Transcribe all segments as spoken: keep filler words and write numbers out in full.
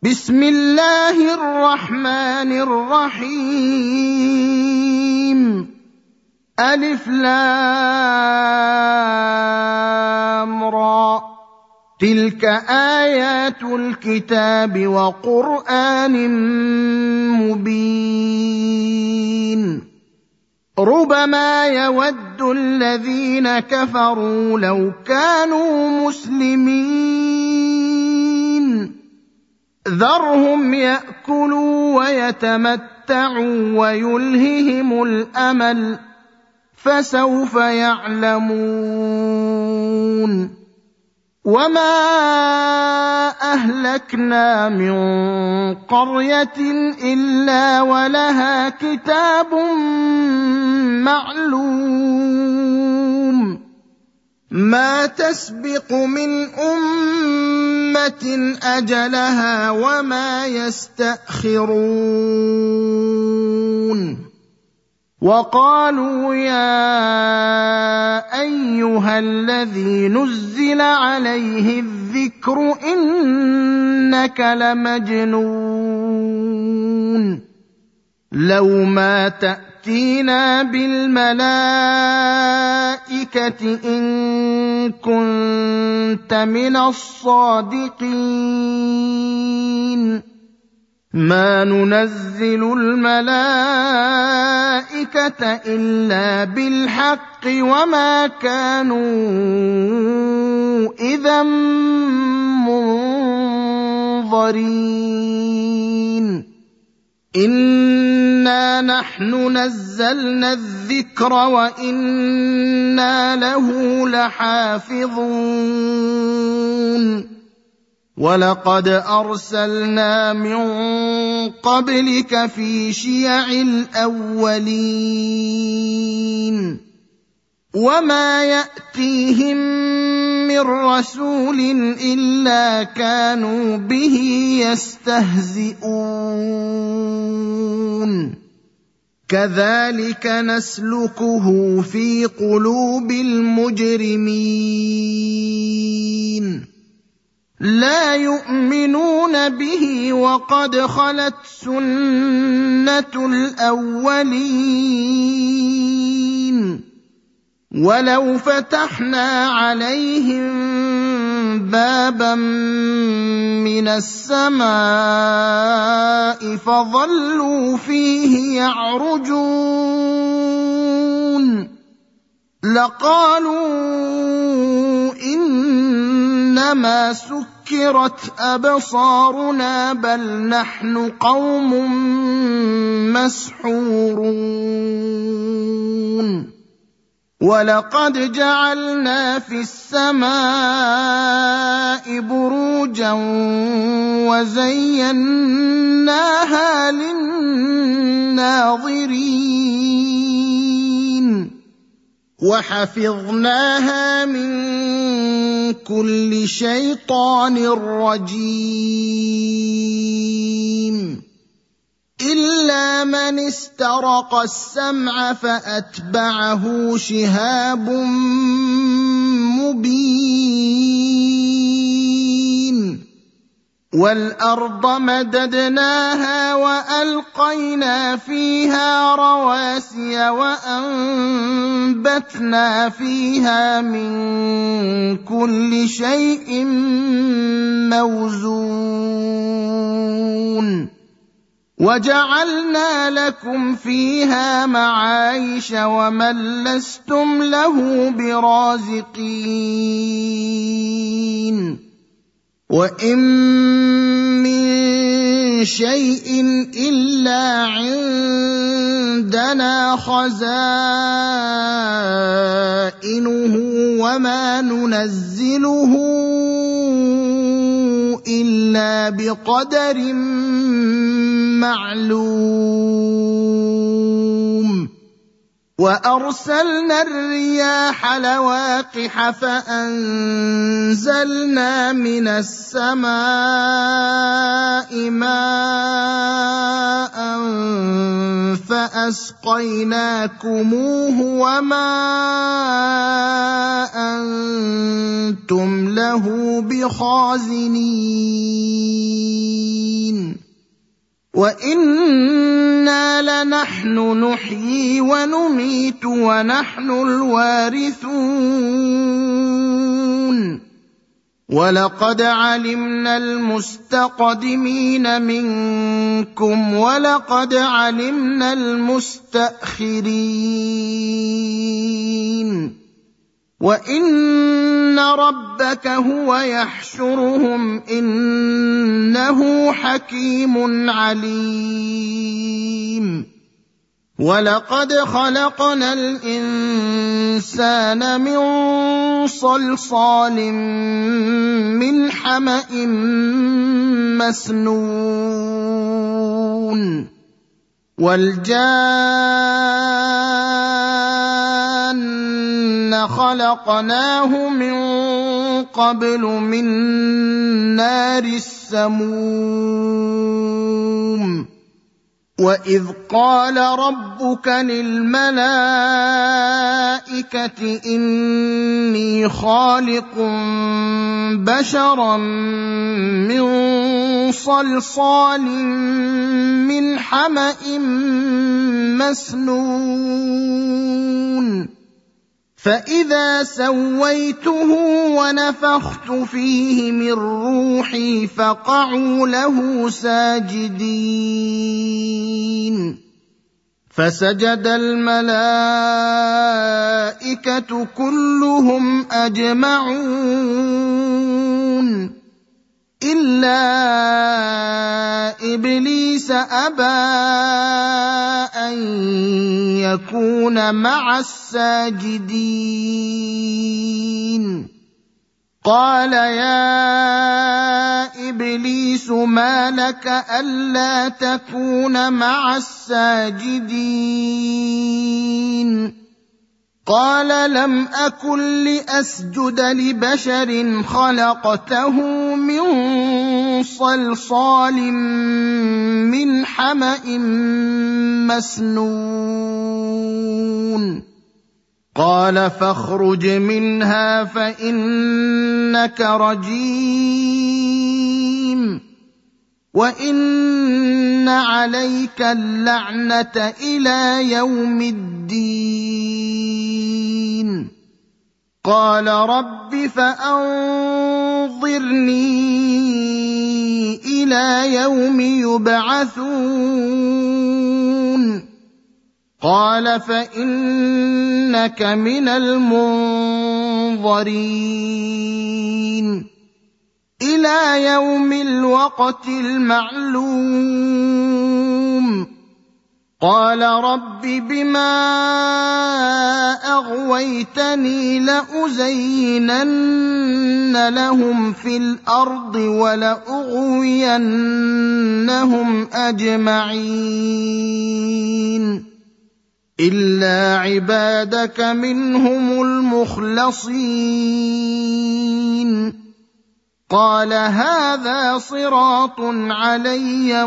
بسم الله الرحمن الرحيم. ألف لام را. تلك آيات الكتاب وقرآن مبين. ربما يود الذين كفروا لو كانوا مسلمين. ذرهم يأكلوا ويتمتعوا ويلههم الأمل، فسوف يعلمون. وما أهلكنا من قرية إلا ولها كتاب معلوم، ما تسبق من أمة أجلها وما يستأخرون. وقالوا يا أيها الذي نزل عليه الذكر إنك لمجنون، لو ما تأتينا بالملائكة إن كنت من الصادقين. ما ننزل الملائكة إلا بالحق وما كانوا إذا منظرين. إنا نحن نزلنا الذكر وإنا له لحافظون. ولقد أرسلنا من قبلك في شيع الأولين، وما يأتيهم من رسول إلا كانوا به يستهزئون. كذلك نسلكه في قلوب المجرمين. لا يؤمنون به وقد خلت سنة الأولين. ولو فتحنا عليهم بابا من السماء فظلوا فيه يعرجون لقالوا إنما سكرت أبصارنا بل نحن قوم مسحورون. ولقد جعلنا في السماء بروجا وزيناها للناظرين وحفظناها من كل شيطان رجيم إلا من استرق السمع فأتبعه شهاب مبين. والأرض مددناها وألقينا فيها رواسي وأنبتنا فيها من كل شيء موزون. وجعلنا لكم فيها معايش ومن لستم له برازقين. وإن من شيء إلا عندنا خزائنه وما ننزله إلا بقدر معلوم. وأرسلنا الرياح لواقح فأنزلنا من السماء ماء فأسقيناكموه وما أنتم له بخازنين. وَإِنَّا لَنَحْنُ نُحْيِي وَنُمِيتُ وَنَحْنُ الْوَارِثُونَ وَلَقَدْ عَلِمْنَا الْمُسْتَقْدِمِينَ مِنكُمْ وَلَقَدْ عَلِمْنَا الْمُسْتَأْخِرِينَ وَإِنَّ رَبَّكَ هُوَ يَحْشُرُهُمْ إِنَّهُ حَكِيمٌ عَلِيمٌ وَلَقَدْ خَلَقْنَا الْإِنسَانَ مِنْ صَلْصَالٍ مِنْ حَمَإٍ مَسْنُونٍ وَالْجَانَّ خَلَقْنَاهُ مِنْ قَبْلُ مِنْ نَارِ السَّمُومِ وَإِذْ قَالَ رَبُّكَ لِلْمَلَائِكَةِ إِنِّي خَالِقٌ بَشَرًا مِّن صَلْصَالٍ مِّنْ حَمَإٍ مَّسْنُونٍ فَإِذَا سَوَّيْتُهُ وَنَفَخْتُ فِيهِ مِن رُّوحِي فَقَعُوا لَهُ سَاجِدِينَ فَسَجَدَ الْمَلَائِكَةُ كُلُّهُمْ أَجْمَعُونَ إِلَّا إِبْلِيسَ أَبَىٰ أَن يَكُونَ مَعَ السَّاجِدِينَ قَالَ يَا إِبْلِيسُ مَا لَكَ أَلَّا تَكُونَ مَعَ السَّاجِدِينَ قَالَ لَمْ أَكُن لِّأَسْجُدَ لِبَشَرٍ خَلَقْتَهُ مِن صَلْصَالٍ مِّنْ حَمَإٍ مَّسْنُونٍ قَالَ فَاخْرُجْ مِنْهَا فَإِنَّكَ رَجِيمٌ وَإِنَّ عَلَيْكَ اللَّعْنَةَ إِلَىٰ يَوْمِ الدِّينِ قَالَ رَبِّ فَأَنظِرْنِي إِلَىٰ يَوْمِ يُبْعَثُونَ قَالَ فَإِنَّكَ مِنَ الْمُنظَرِينَ إِلَىٰ يَوْمِ الْوَقْتِ الْمَعْلُومِ قَالَ رَبِّ بِمَا أَغْوَيْتَنِي لَأُزَيِّنَنَّ لَهُمْ فِي الْأَرْضِ وَلَأُغْوِيَنَّهُمْ أَجْمَعِينَ إِلَّا عِبَادَكَ مِنْهُمُ الْمُخْلَصِينَ قَالَ هَٰذَا صِرَاطٌ عَلَيَّ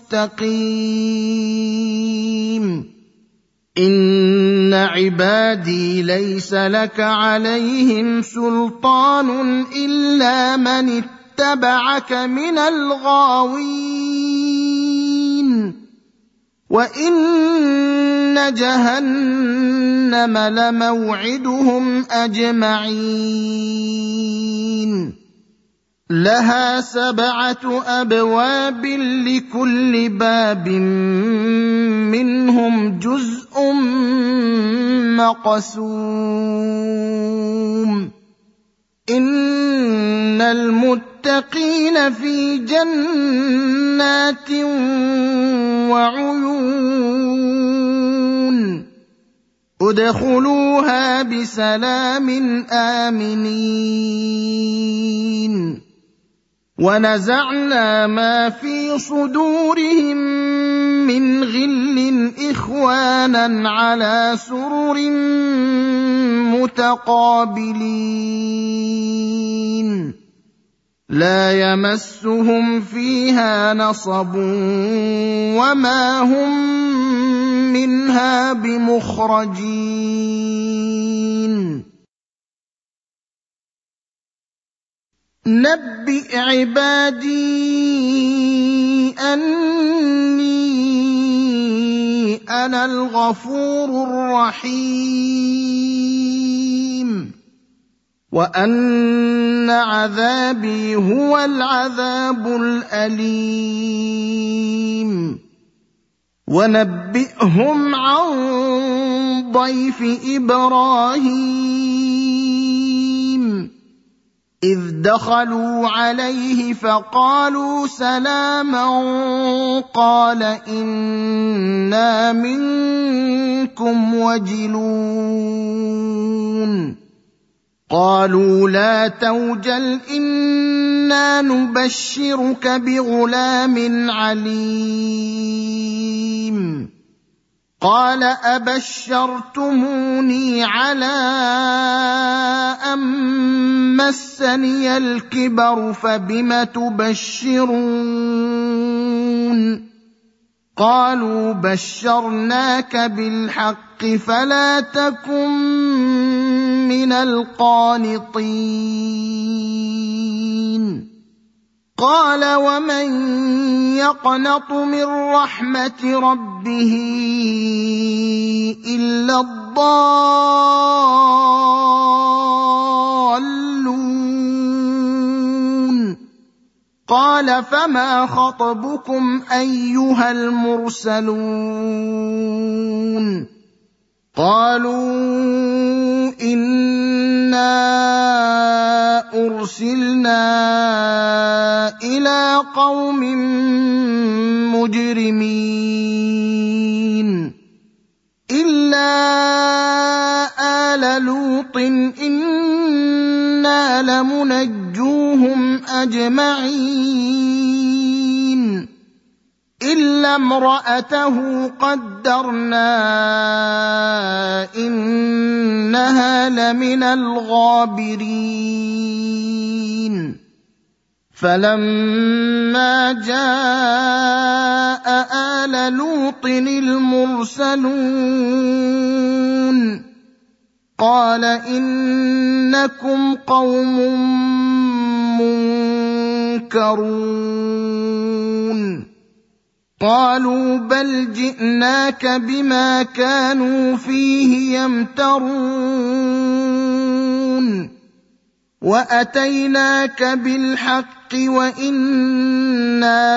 مُسْتَقِيمٌ إِنَّ عِبَادِي لَيْسَ لَكَ عَلَيْهِمْ سُلْطَانٌ إِلَّا مَنِ اتَّبَعَكَ مِنَ الْغَاوِينَ وَإِنَّ جَهَنَّمَ لَمَوْعِدُهُمْ أَجْمَعِينَ لَهَا سَبْعَةُ أَبْوَابٍ لِكُلِّ بَابٍ مِّنْهُمْ جُزْءٌ مَّقْسُومٌ إِنَّ الْمُتَّقِينَ فِي جَنَّاتٍ وَعُيُونٍ ادْخُلُوهَا بِسَلَامٍ آمِنِينَ وَنَزَعْنَا مَا فِي صُدُورِهِم مِّنْ غِلٍّ إِخْوَانًا عَلَىٰ سُرُرٍ مُّتَقَابِلِينَ لَا يَمَسُّهُمْ فِيهَا نَصَبٌ وَمَا هُم مِّنْهَا بِمُخْرَجِينَ نبئ عبادي أني أنا الغفور الرحيم وأن عذابي هو العذاب الأليم ونبئهم عن ضيف إبراهيم إذ دخلوا عليه فقالوا سلاما قال إنا منكم وجلون قالوا لا توجل إنا نبشرك بغلام عليم قال أبشرتموني على أن مسني الكبر فبم تبشرون قالوا بشرناك بالحق فلا تكن من القانطين قال ومن يقنط من رحمة ربه إلا الضالون قال فما خطبكم أيها المرسلون قالوا إنا أرسلنا إلى قوم مجرمين إلا آل لوط إنا لمنجوهم أجمعين إلا امرأته قدرنا إنها لمن الغابرين فلما جاء آل لوط المرسلون قال إنكم قوم منكرون قالوا بل جئناك بما كانوا فيه يمترون وأتيناك بالحق وإنا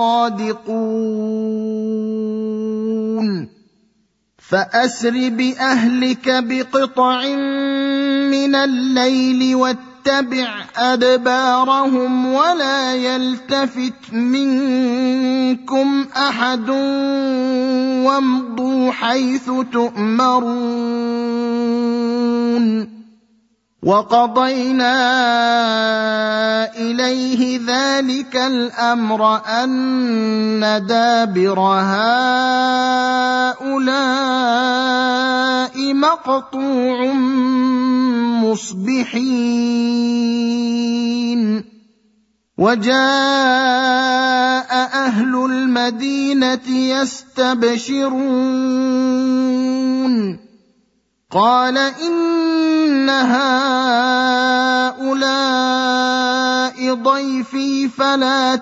لصادقون فأسر بأهلك بقطع من الليل واتبع أدبارهم ولا يلتفت منكم أحد وامضوا حيث تؤمرون وقضينا إليه ذلك الأمر أن دابر هؤلاء مقطوع مصبحين وجاء أهل المدينة يستبشرون قال إن هؤلاء ضيفي فلا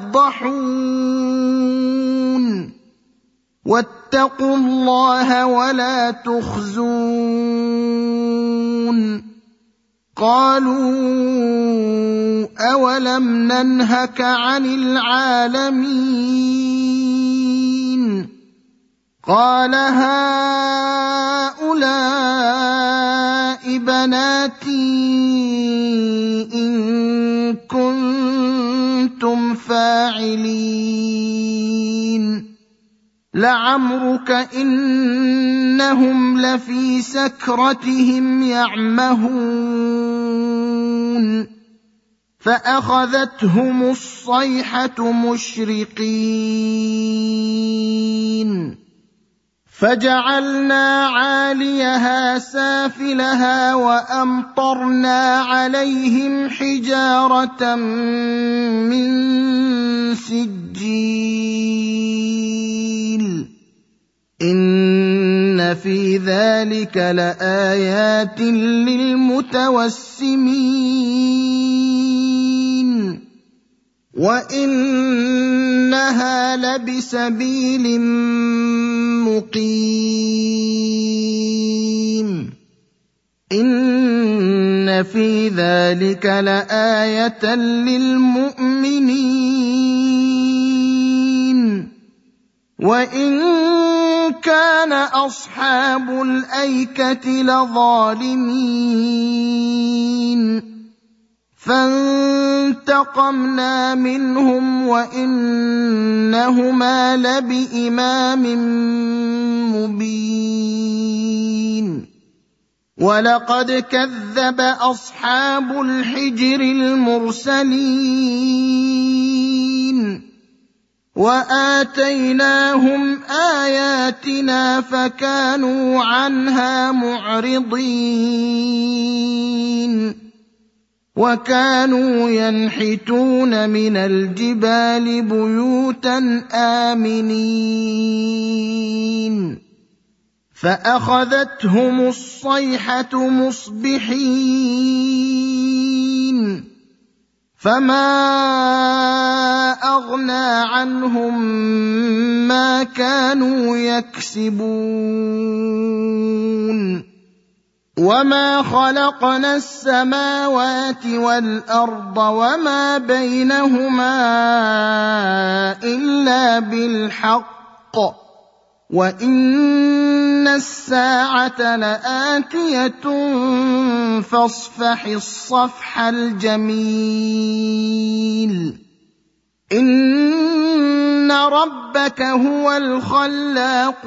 تفضحون واتقوا الله ولا تخزون قالوا أولم ننهك عن العالمين قال هؤلاء بناتي إن كنتم فاعلين لعمرك إنهم لفي سكرتهم يعمهون فأخذتهم الصيحة مشرقين فجعلنا عاليها سافلها وأمطرنا عليهم حجارة من سجيل إن في ذلك لآيات للمتوسمين وَإِنَّهَا لَبِسَبِيلٍ مُّقِيمٍ إِنَّ فِي ذَلِكَ لَآيَةً لِّلْمُؤْمِنِينَ وَإِن كَانَ أَصْحَابُ الْأَيْكَةِ لَظَالِمِينَ فَانتَقَمْنَا مِنْهُمْ وَإِنَّهُمَا لَبِإِمَامٍ مُّبِينٍ وَلَقَدْ كَذَّبَ أَصْحَابُ الْحِجْرِ الْمُرْسَلِينَ وَآتَيْنَاهُمْ آيَاتِنَا فَكَانُوا عَنْهَا مُعْرِضِينَ وَكَانُوا يَنْحِتُونَ مِنَ الْجِبَالِ بُيُوتًا آمِنِينَ فَأَخَذَتْهُمُ الصَّيْحَةُ مُصْبِحِينَ فَمَا أَغْنَىٰ عَنْهُم مَّا كَانُوا يَكْسِبُونَ وَمَا خَلَقْنَا السَّمَاوَاتِ وَالْأَرْضَ وَمَا بَيْنَهُمَا إِلَّا بِالْحَقِّ وَإِنَّ السَّاعَةَ لَآتِيَةٌ فَاصْفَحِ الصَّفْحَ الْجَمِيلَ إِنَّ رَبَّكَ هُوَ الْخَلَّاقُ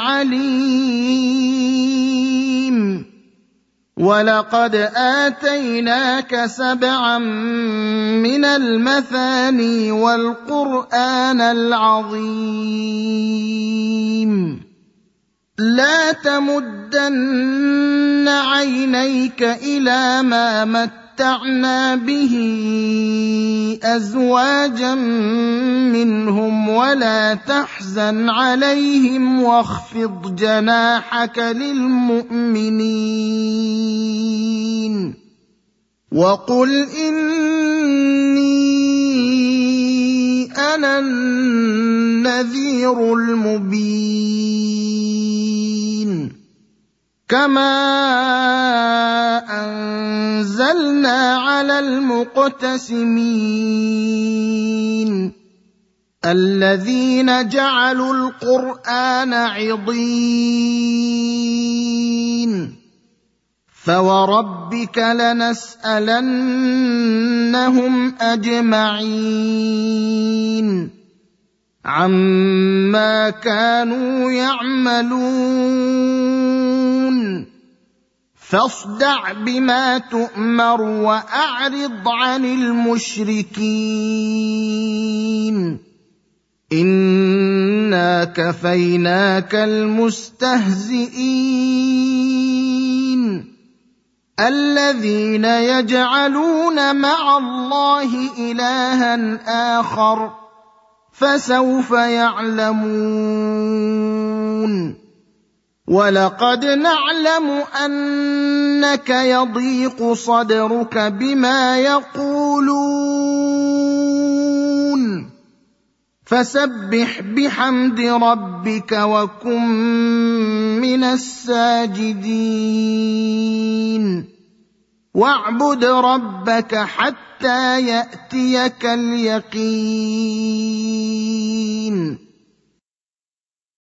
الْعَلِيمُ وَلَقَدْ آتَيْنَاكَ سَبْعًا مِّنَ الْمَثَانِي وَالْقُرْآنَ الْعَظِيمَ لَا تَمُدَّنَّ عَيْنَيْكَ إِلَىٰ مَا مَتَّعْنَا بِهِ أَزْوَاجًا مِّنْهُمْ وَلَا تَحْزَنْ عَلَيْهِمْ وَاخْفِضْ جَنَاحَكَ لِلْمُؤْمِنِينَ وَقُلْ إِنِّي أَنَا النَّذِيرُ الْمُبِينُ كَمَا أَنزَلْنَا عَلَى الْمُقْتَسِمِينَ الَّذِينَ جَعَلُوا الْقُرْآنَ عِضِينَ فَوَرَبِّكَ لَنَسْأَلَنَّهُمْ أَجْمَعِينَ عَمَّا كَانُوا يَعْمَلُونَ فاصدع بما تؤمر وأعرض عن المشركين إنا كفيناك المستهزئين الذين يجعلون مع الله إلها آخر فسوف يعلمون وَلَقَدْ نَعْلَمُ أَنَّكَ يَضِيقُ صَدْرُكَ بِمَا يَقُولُونَ فَسَبِّحْ بِحَمْدِ رَبِّكَ وَكُن مِّنَ السَّاجِدِينَ وَاعْبُدْ رَبَّكَ حَتَّىٰ يَأْتِيَكَ الْيَقِينُ